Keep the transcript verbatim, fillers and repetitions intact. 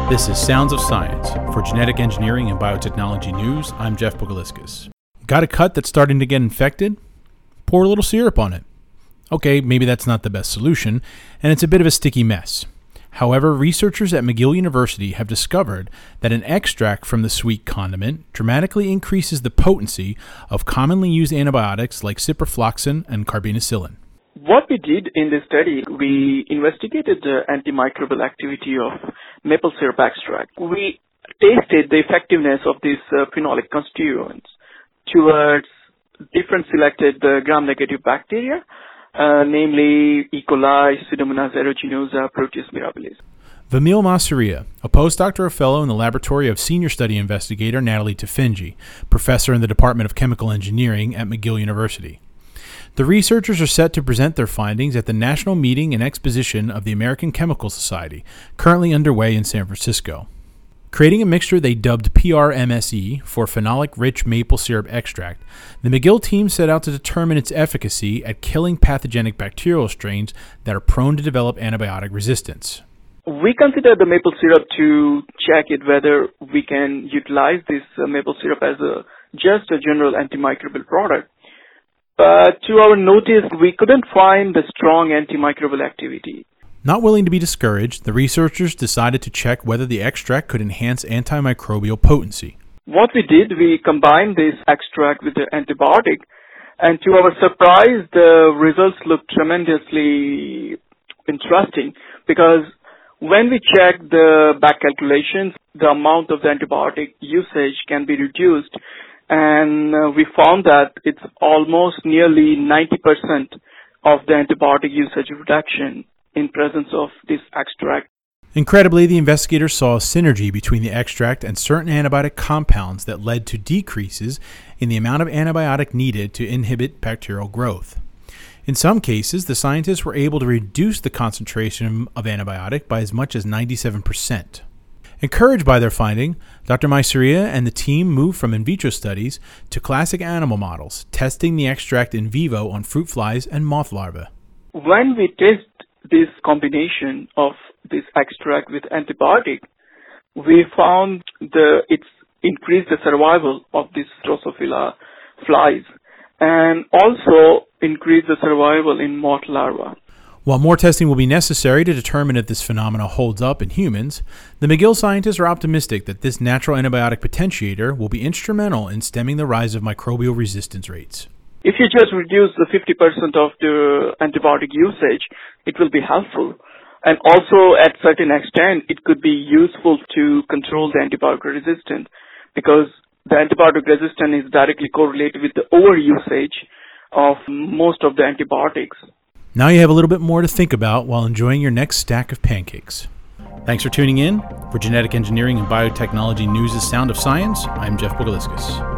This is Sounds of Science. For Genetic Engineering and Biotechnology News, I'm Jeff Bogaliskas. Got a cut that's starting to get infected? Pour a little syrup on it. Okay, maybe that's not the best solution, and it's a bit of a sticky mess. However, researchers at McGill University have discovered that an extract from the sweet condiment dramatically increases the potency of commonly used antibiotics like ciprofloxacin and carbapenicillin. What we did in this study, we investigated the antimicrobial activity of maple syrup extract. We tasted the effectiveness of these uh, phenolic constituents towards different selected uh, gram-negative bacteria, uh, namely E. coli, Pseudomonas aeruginosa, Proteus mirabilis. Vamil Masseria, a postdoctoral fellow in the laboratory of senior study investigator Natalie Tefenji, professor in the Department of Chemical Engineering at McGill University. The researchers are set to present their findings at the National Meeting and Exposition of the American Chemical Society, currently underway in San Francisco. Creating a mixture they dubbed P R M S E for phenolic-rich maple syrup extract, the McGill team set out to determine its efficacy at killing pathogenic bacterial strains that are prone to develop antibiotic resistance. We considered the maple syrup to check it whether we can utilize this uh, maple syrup as a just a general antimicrobial product. But to our notice, we couldn't find the strong antimicrobial activity. Not willing to be discouraged, the researchers decided to check whether the extract could enhance antimicrobial potency. What we did, we combined this extract with the antibiotic, and to our surprise, the results looked tremendously interesting because when we checked the back calculations, the amount of the antibiotic usage can be reduced. And uh, we found that it's almost nearly ninety percent of the antibiotic usage reduction in presence of this extract. Incredibly, the investigators saw a synergy between the extract and certain antibiotic compounds that led to decreases in the amount of antibiotic needed to inhibit bacterial growth. In some cases, the scientists were able to reduce the concentration of antibiotic by as much as ninety-seven percent. Encouraged by their finding, Doctor Masseria and the team moved from in vitro studies to classic animal models, testing the extract in vivo on fruit flies and moth larvae. When we test this combination of this extract with antibiotic, we found the it's increased the survival of these Drosophila flies and also increased the survival in moth larvae. While more testing will be necessary to determine if this phenomenon holds up in humans, the McGill scientists are optimistic that this natural antibiotic potentiator will be instrumental in stemming the rise of microbial resistance rates. If you just reduce the fifty percent of the antibiotic usage, it will be helpful. And also, at certain extent, it could be useful to control the antibiotic resistance because the antibiotic resistance is directly correlated with the overusage of most of the antibiotics. Now you have a little bit more to think about while enjoying your next stack of pancakes. Thanks for tuning in. For Genetic Engineering and Biotechnology News' Sound of Science, I'm Jeff Bogaliskas.